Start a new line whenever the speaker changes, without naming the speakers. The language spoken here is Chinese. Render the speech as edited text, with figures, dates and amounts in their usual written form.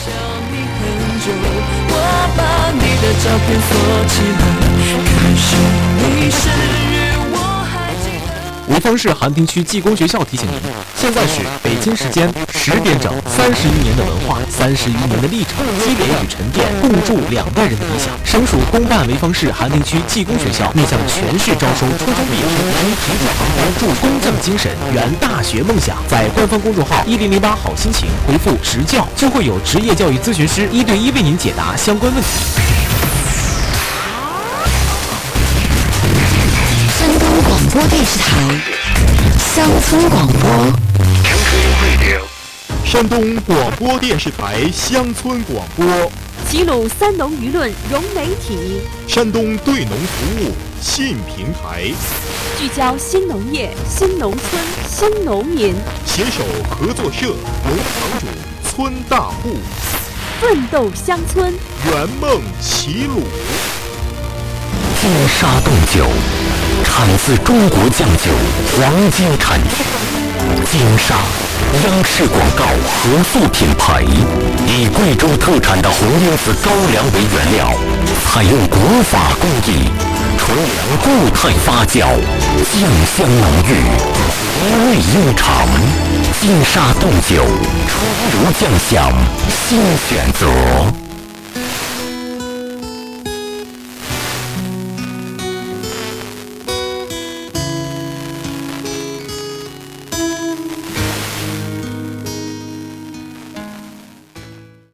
我把你的照片锁起来，可是你生日我还记得。
潍坊市韩亭区技工学校提醒您，现在是北京时间10点整，31年的文化，31年的历程积累与沉淀，共筑2代人的理想。省属公办潍坊市韩亭区技工学校面向全市招收初中毕业生，提质航班，助工匠精神，圆大学梦想。在官方公众号1008好心情回复职教，就会有职业教育咨询师1对1为您解答相关问题。
山东广播电视台乡村广播，
山东广播电视台乡村广播，
齐鲁三农舆论融媒体，
山东对农服务信平台，
聚焦新农业、新农村、新农民，
携手合作社、农场主、村大户，
奋斗乡村，
圆梦齐鲁。
金沙冻酒产自中国酱酒黄金产区，金沙央视广告核素品牌，以贵州特产的红罂子高粱为原料，采用国法工艺，纯粮固态发酵，酱香浓郁，回味悠长。金沙冻酒，纯如酱香，新选择。